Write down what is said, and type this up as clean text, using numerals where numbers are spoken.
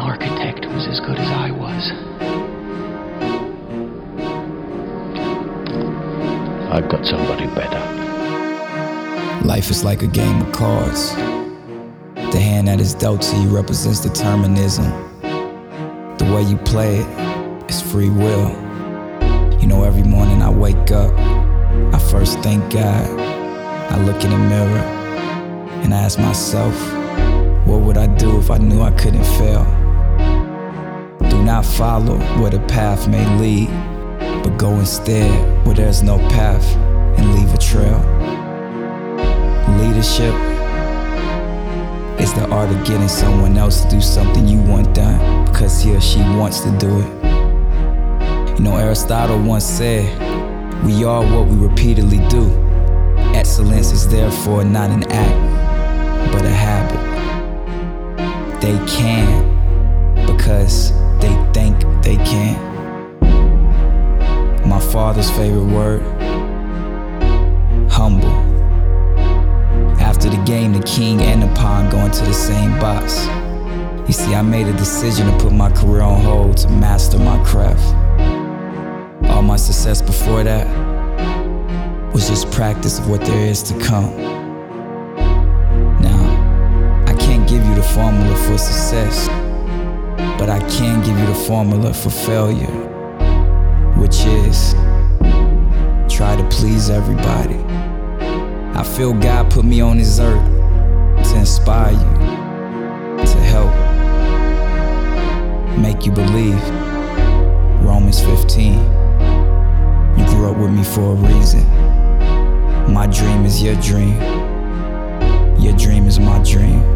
architect who was as good as I was. I've got somebody better. Life is like a game of cards. The hand that is dealt to you represents determinism. The way you play it is free will. You know, every morning I wake up, I first thank God. I look in the mirror and I ask myself, what would I do if I knew I couldn't fail? Do not follow where the path may lead, but go instead where there's no path and leave a trail. Leadership is the art of getting someone else to do something you want done because he or she wants to do it. You know, Aristotle once said, we are what we repeatedly do. Excellence is therefore not an act, but a habit. They can because they think they can. My father's favorite word, humble. After the game, the king and the pawn go into the same box. You see, I made a decision to put my career on hold to master my craft. All my success before that was just practice of what there is to come. Now, I can't give you the formula for success, but I can give you the formula for failure, which is try to please everybody. I feel God put me on this earth to inspire you, to help, make you believe. Romans 15. You grew up with me for a reason. My dream is your dream. Your dream is my dream.